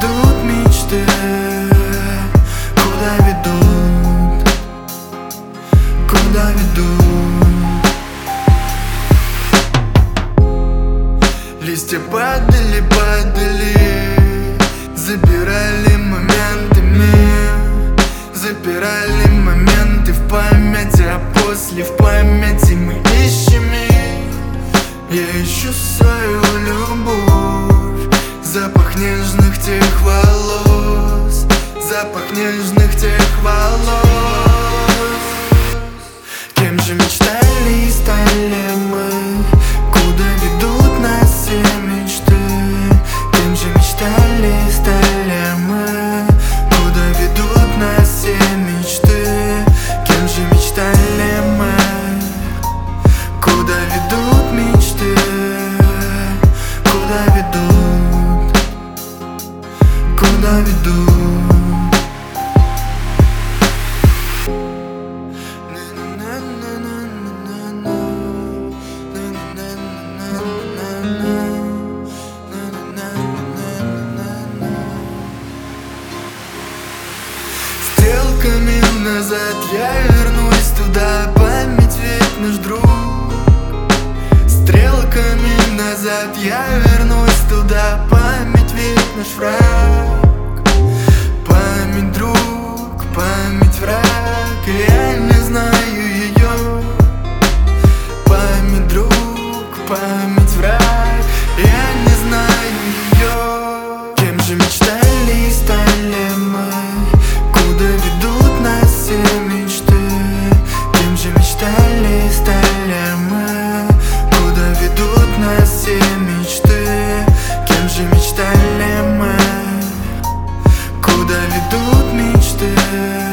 ведут мечты? Куда ведут? Куда ведут? Листья падали, падали, забирали моментами, запирали моменты в памяти, а после в памяти мы ищем их. Я ищу свою любовь, запах нежных тех волос, запах нежных тех волос. Кем же мечтали и стали мы? Куда ведут нас все мечты? Кем же мечтали и стали мы? Куда ведут нас все мечты? Кем же мечтали мы? Куда ведут мечты? Куда ведут? Куда ведут? Стрелками назад я вернусь туда, память ведь наш друг. Стрелками назад я вернусь туда, память ведь наш враг. Память друг, память враг, и я не знаю ее. Память друг, память враг, я не знаю ее. Кем же мечтали и стали мы? Куда ведут нас все мечты? Кем же мечтали и стали мы? Куда ведут нас все мечты? Кем же мечтали мы? Куда ведут мечты?